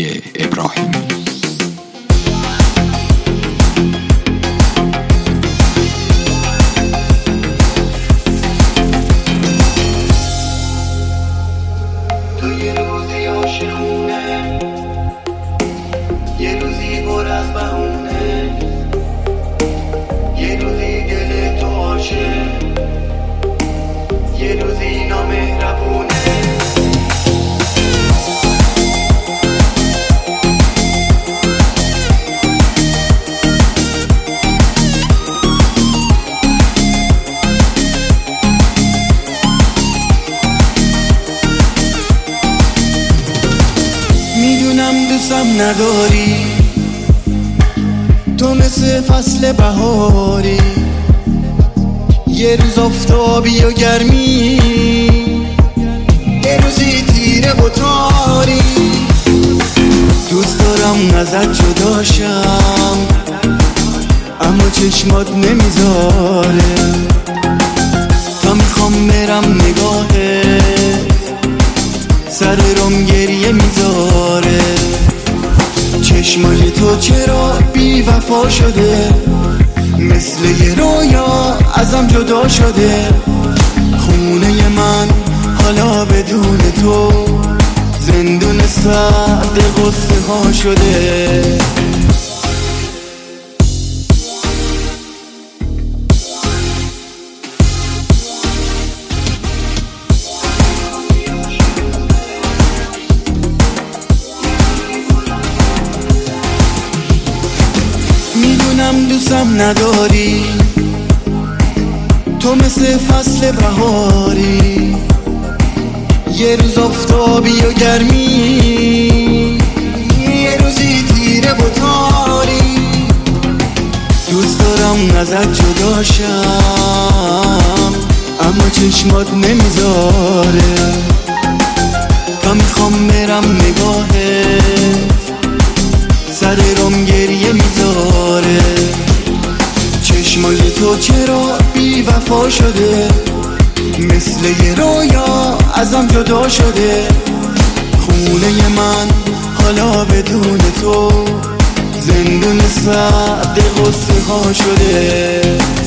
ابراهیمی. تو یه روزی عاشقونه، یه روزی پر از بهونه، یه روزی دل تو عاشق، یه روزی نامهربونه. میدونم دوستم نداری، تو مثل فصل بهاری، یه روز آفتابی و گرمی، یه روزی تیره و تاری. دوست دارم ازت جداشم اما چشمات نمیذاره، تا میخوام برم نگاهت سر روم گریه میذاره. چشمای تو چرا بی وفا شده، مثل یه رویا ازم جدا شده. خونه من حالا بدون تو زندون سعد غصه ها شده. میدونم دوستم نداری، تو مثل فصل بهاری، یه روز آفتابی و گرمی، یه روزی تیره و تاری. دوست دارم ازت جداشم اما چشمات نمیذاره، تا میخوام برم نگاهت سر روم گریه میذاره. چشمای تو چرا بی وفا شده، مثل یه رویا ازم جدا شده. خونه من حالا بدون تو زندون سعد غصه ها شده.